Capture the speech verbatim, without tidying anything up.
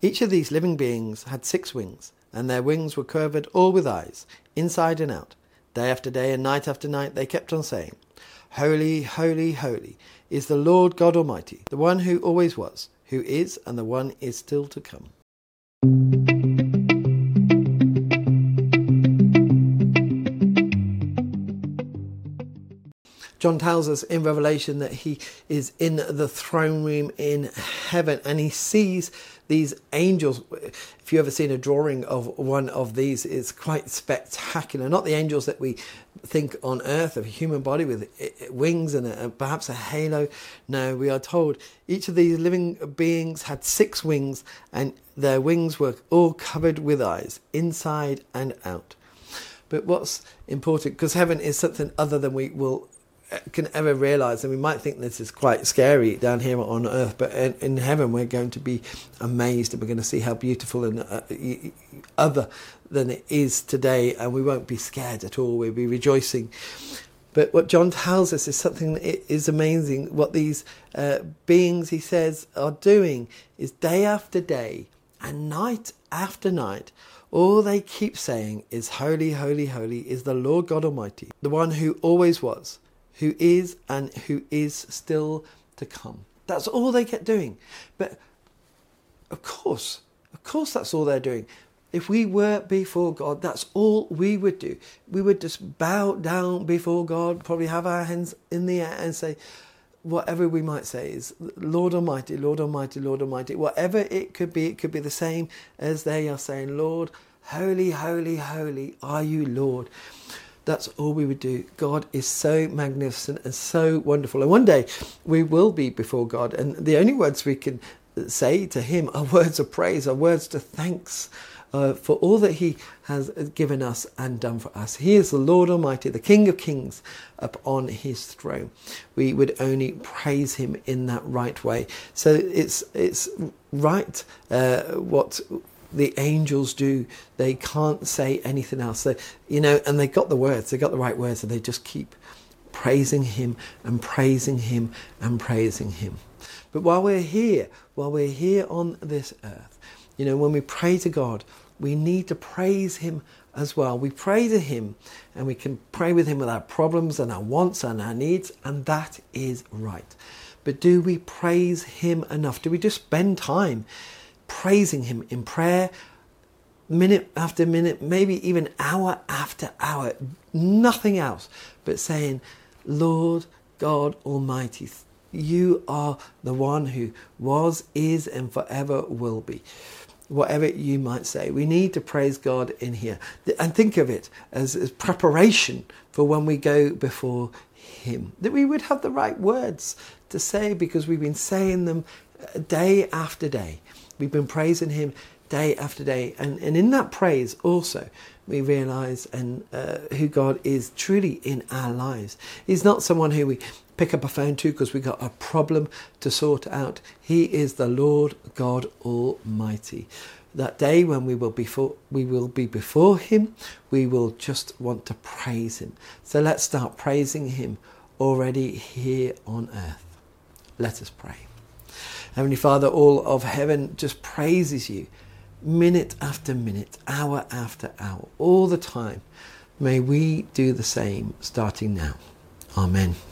Each of these living beings had six wings, and their wings were covered all with eyes, inside and out. Day after day and night after night they kept on saying, Holy, holy, holy is the Lord God Almighty, the one who always was, who is, and the one is still to come. John tells us in Revelation that he is in the throne room in heaven and he sees these angels. If you've ever seen a drawing of one of these, it's quite spectacular. Not the angels that we think on earth of a human body with wings and a, perhaps a halo. No, we are told each of these living beings had six wings and their wings were all covered with eyes, inside and out. But what's important, because heaven is something other than we will can ever realise, and we might think this is quite scary down here on earth, but in, in heaven we're going to be amazed and we're going to see how beautiful and uh, other than it is today, and we won't be scared at all, we'll be rejoicing. But what John tells us is something that is amazing. What these uh, beings, he says, are doing is day after day and night after night, all they keep saying is holy, holy, holy is the Lord God Almighty, the one who always was, who is and who is still to come. That's all they get doing. But of course, of course that's all they're doing. If we were before God, that's all we would do. We would just bow down before God, probably have our hands in the air and say, whatever we might say is, Lord Almighty, Lord Almighty, Lord Almighty. Whatever it could be, it could be the same as they are saying, Lord, holy, holy, holy are you, Lord. That's all we would do. God is so magnificent and so wonderful. And one day we will be before God. And the only words we can say to him are words of praise, are words to thanks uh, for all that he has given us and done for us. He is the Lord Almighty, the King of Kings upon his throne. We would only praise him in that right way. So it's, it's right uh, what the angels do. They can't say anything else. They, you know, and they got the words, they got the right words, and they just keep praising him and praising him and praising him. But while we're here, while we're here on this earth, you know, when we pray to God, we need to praise him as well. We pray to him and we can pray with him with our problems and our wants and our needs, and that is right. But do we praise him enough? Do we just spend time praising him in prayer, minute after minute, maybe even hour after hour, nothing else but saying, Lord God Almighty, you are the one who was, is, and forever will be. Whatever you might say, we need to praise God in here and think of it as, as preparation for when we go before him, that we would have the right words to say, because we've been saying them day after day. We've been praising him day after day. And, and in that praise also, we realise and uh, who God is truly in our lives. He's not someone who we pick up a phone to because we've got a problem to sort out. He is the Lord God Almighty. That day when we will, before, we will be before him, we will just want to praise him. So let's start praising him already here on earth. Let us pray. Heavenly Father, all of heaven just praises you minute after minute, hour after hour, all the time. May we do the same starting now. Amen.